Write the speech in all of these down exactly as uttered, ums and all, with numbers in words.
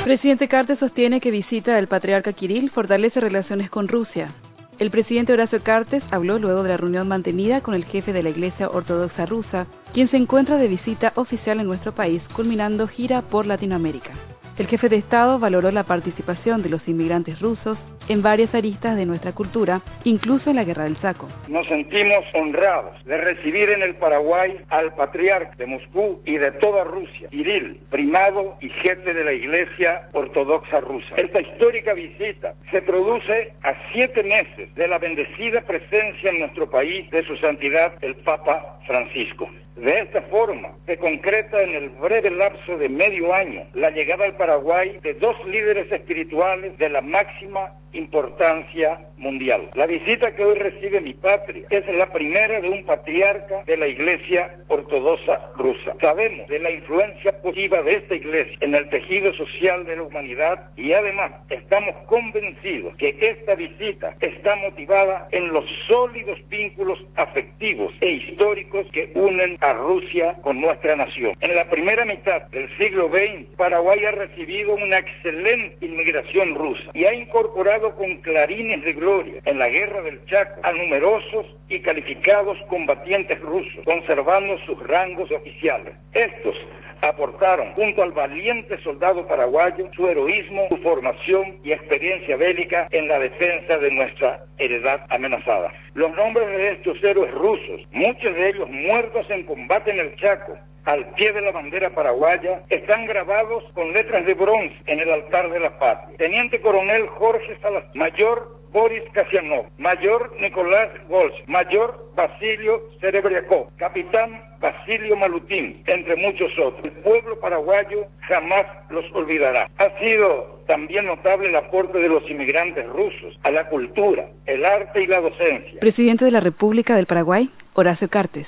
Presidente Cartes sostiene que visita del patriarca Kirill fortalece relaciones con Rusia. El presidente Horacio Cartes habló luego de la reunión mantenida con el jefe de la Iglesia Ortodoxa Rusa, quien se encuentra de visita oficial en nuestro país, culminando gira por Latinoamérica. El jefe de Estado valoró la participación de los inmigrantes rusos en varias aristas de nuestra cultura, incluso en la Guerra del Saco. Nos sentimos honrados de recibir en el Paraguay al patriarca de Moscú y de toda Rusia, Kirill, primado y jefe de la Iglesia Ortodoxa Rusa. Esta histórica visita se produce a siete meses de la bendecida presencia en nuestro país de su santidad el Papa Francisco. De esta forma, se concreta en el breve lapso de medio año la llegada al Paraguay de dos líderes espirituales de la máxima importancia mundial. La visita que hoy recibe mi patria es la primera de un patriarca de la Iglesia Ortodoxa Rusa. Sabemos de la influencia positiva de esta Iglesia en el tejido social de la humanidad y además estamos convencidos que esta visita está motivada en los sólidos vínculos afectivos e históricos que unen a Rusia con nuestra nación. En la primera mitad del siglo veinte, Paraguay ha recibido una excelente inmigración rusa y ha incorporado con clarines de gloria en la Guerra del Chaco a numerosos y calificados combatientes rusos, conservando sus rangos oficiales. Estos aportaron, junto al valiente soldado paraguayo, su heroísmo, su formación y experiencia bélica en la defensa de nuestra heredad amenazada. Los nombres de estos héroes rusos, muchos de ellos muertos en combate en el Chaco, al pie de la bandera paraguaya, están grabados con letras de bronce en el altar de la patria. Teniente Coronel Jorge Salazar, Mayor Boris Kasianov, Mayor Nicolás Golch, Mayor Basilio Serebriakov, Capitán Basilio Malutín, entre muchos otros. El pueblo paraguayo jamás los olvidará. Ha sido también notable el aporte de los inmigrantes rusos a la cultura, el arte y la docencia. Presidente de la República del Paraguay, Horacio Cartes.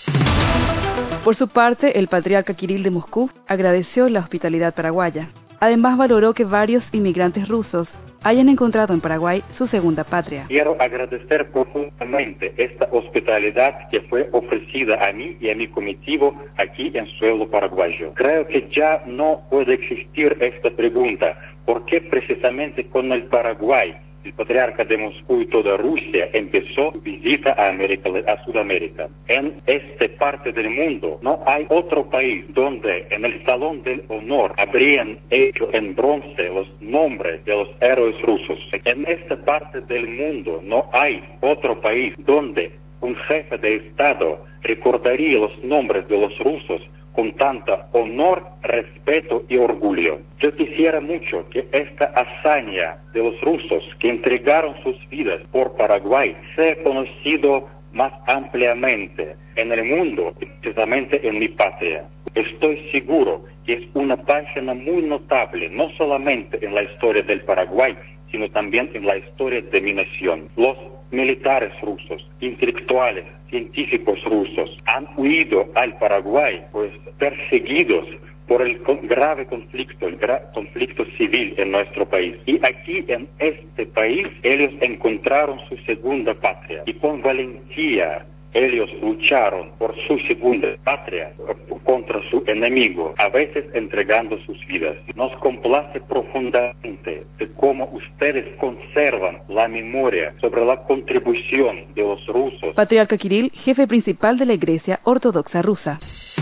Por su parte, el patriarca Kirill de Moscú agradeció la hospitalidad paraguaya. Además, valoró que varios inmigrantes rusos hayan encontrado en Paraguay su segunda patria. Quiero agradecer profundamente esta hospitalidad que fue ofrecida a mí y a mi comitivo aquí en suelo paraguayo. Creo que ya no puede existir esta pregunta, ¿por qué precisamente con el Paraguay el patriarca de Moscú y toda Rusia empezó visita a América, a Sudamérica? En esta parte del mundo no hay otro país donde en el Salón del Honor habrían hecho en bronce los nombres de los héroes rusos. En esta parte del mundo no hay otro país donde un jefe de Estado recordaría los nombres de los rusos con tanta honor, respeto y orgullo. Yo quisiera mucho que esta hazaña de los rusos que entregaron sus vidas por Paraguay sea conocido más ampliamente en el mundo, precisamente en mi patria. Estoy seguro que es una página muy notable, no solamente en la historia del Paraguay, sino también en la historia de mi nación. Los militares rusos, intelectuales, científicos rusos han huido al Paraguay, pues perseguidos por el grave conflicto, el gra conflicto civil en nuestro país. Y aquí en este país ellos encontraron su segunda patria y con valentía ellos lucharon por su segunda patria contra su enemigo, a veces entregando sus vidas. Nos complace profundamente de cómo ustedes conservan la memoria sobre la contribución de los rusos. Patriarca Kirill, jefe principal de la Iglesia Ortodoxa Rusa.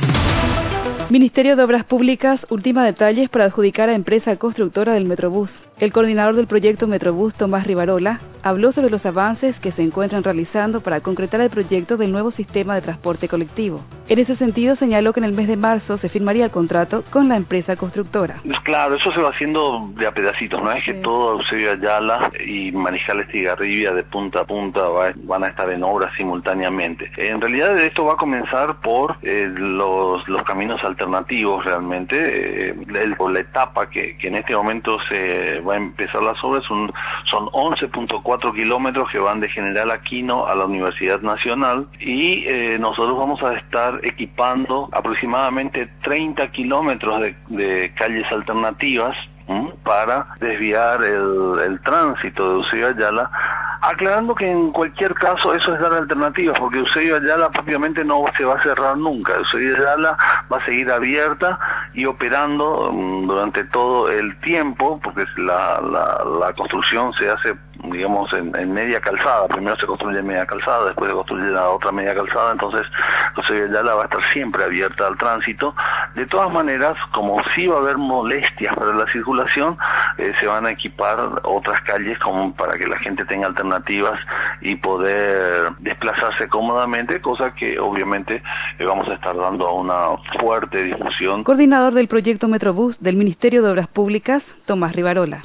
Ministerio de Obras Públicas ultima detalles para adjudicar a empresa constructora del Metrobús. El coordinador del proyecto Metrobús, Tomás Rivarola, habló sobre los avances que se encuentran realizando para concretar el proyecto del nuevo sistema de transporte colectivo. En ese sentido, señaló que en el mes de marzo se firmaría el contrato con la empresa constructora. Claro, eso se va haciendo de a pedacitos, no es que sí. Todo Eusebio Ayala y Manizales Estigarribia de punta a punta va, van a estar en obra simultáneamente. En realidad esto va a comenzar por eh, los, los caminos alternativos realmente, eh, el, por la etapa que, que en este momento se va a empezar las obras, son, son once punto cuatro kilómetros que van de General Aquino a la Universidad Nacional y eh, nosotros vamos a estar equipando aproximadamente treinta kilómetros de, de calles alternativas ¿m? para desviar el, el tránsito de Eusebio Ayala, aclarando que en cualquier caso eso es dar alternativas, porque Eusebio Ayala propiamente no se va a cerrar nunca. Eusebio Ayala va a seguir abierta y operando um, durante todo el tiempo, porque la, la, la construcción se hace, digamos, en, en media calzada. Primero se construye media calzada, después se construye la otra media calzada, entonces José Villa Ayala va a estar siempre abierta al tránsito. De todas maneras, como sí va a haber molestias para la circulación, eh, se van a equipar otras calles como para que la gente tenga alternativas y poder desplazarse cómodamente, cosa que obviamente eh, vamos a estar dando una fuerte difusión. Coordinador del proyecto Metrobús del Ministerio de Obras Públicas, Tomás Rivarola.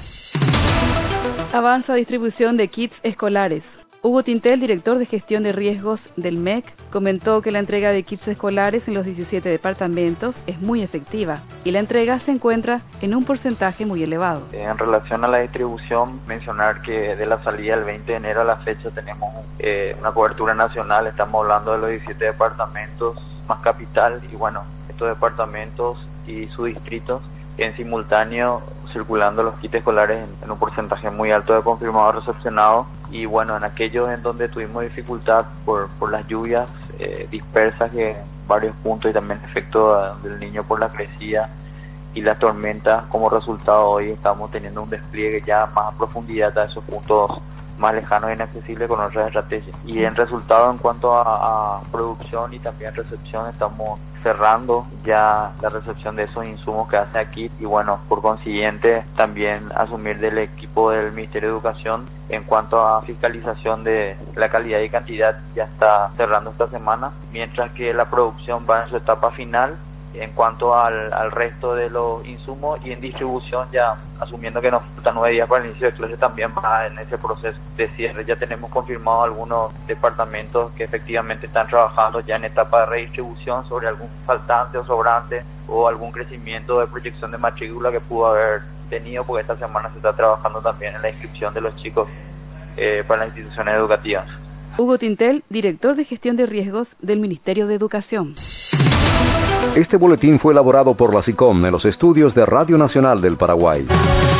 Avanza distribución de kits escolares. Hugo Tintel, director de gestión de riesgos del M E C, comentó que la entrega de kits escolares en los diecisiete departamentos es muy efectiva y la entrega se encuentra en un porcentaje muy elevado. En relación a la distribución, mencionar que de la salida del veinte de enero a la fecha tenemos eh, una cobertura nacional, estamos hablando de los diecisiete departamentos más capital y bueno, estos departamentos y sus distritos en simultáneo circulando los kits escolares en, en un porcentaje muy alto de confirmados recepcionados y bueno, en aquellos en donde tuvimos dificultad por, por las lluvias eh, dispersas que en varios puntos y también el efecto del niño por la crecida y las tormentas, como resultado hoy estamos teniendo un despliegue ya más a profundidad a esos puntos más lejanos e inaccesibles con otras estrategias. Y en resultado, en cuanto a, a producción y también recepción, estamos cerrando ya la recepción de esos insumos que hace aquí y bueno, por consiguiente también asumir del equipo del Ministerio de Educación en cuanto a fiscalización de la calidad y cantidad ya está cerrando esta semana, mientras que la producción va en su etapa final en cuanto al, al resto de los insumos y en distribución ya asumiendo que nos faltan nueve días para el inicio de clase también va en ese proceso de cierre. Ya tenemos confirmado algunos departamentos que efectivamente están trabajando ya en etapa de redistribución sobre algún faltante o sobrante o algún crecimiento de proyección de matrícula que pudo haber tenido, porque esta semana se está trabajando también en la inscripción de los chicos eh, para las instituciones educativas. Hugo Tintel, director de gestión de riesgos del Ministerio de Educación. Este boletín fue elaborado por la SICOM en los estudios de Radio Nacional del Paraguay.